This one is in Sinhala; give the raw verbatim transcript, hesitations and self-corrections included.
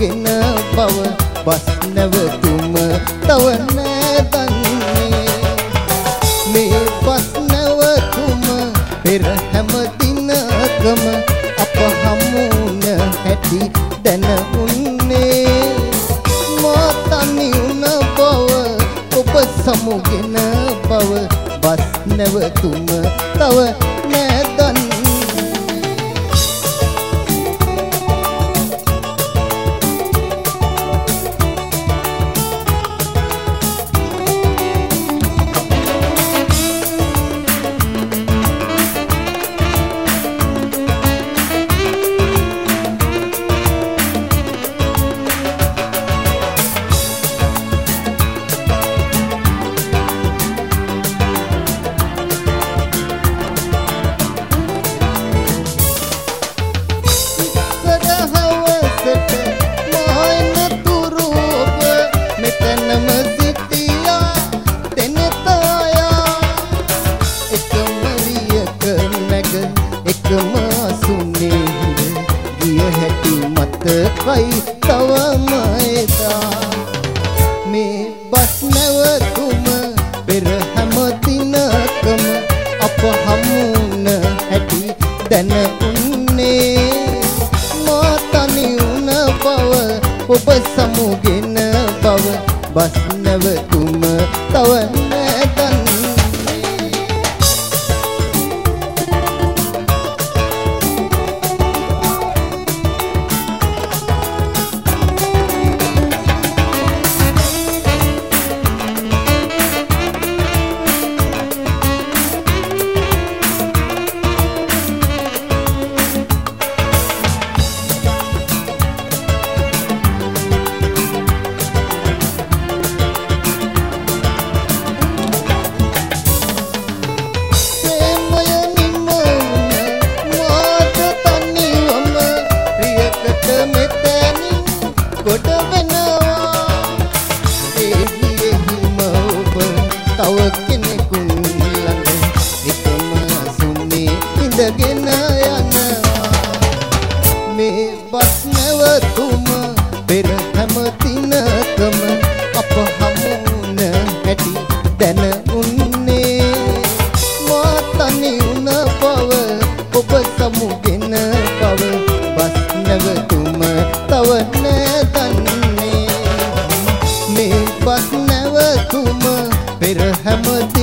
සමුගෙන බව බස් නැවතුම තව නෑ දන්නේ මේ බස් නැවතුම පෙර හැම දිනකම අප හමුන හැටි දැන උන්නේ මා තනි වුණ බව ඔබ සමුගෙන බව බස් නැවතුම තව නෑ දන්නේ කයි තවම එදා මේ බස් නැවතුම පෙර හැම දිනකම අප හමුන හැටි දැන උන්නේ මා තනි වුණ බව ඔබ සමුගෙන බව බස් නැවතුම තව නෑ දන්නේ ගොඩ වෙනවා ඒ හිම ඔබ තව කෙනෙකුන් ළඟ එකම සුන්නේ ඉඳගෙන යනවා මේ බස් නැවතුම පෙර හැම දිනකම අප හමුන හැටි දැන උන්නේ මා තනි වුණ බව ඔබ සමුගෙන බව බස් නැවතුම තව නෑ දන්නේ මේ බස් නැවතුම පෙර හැම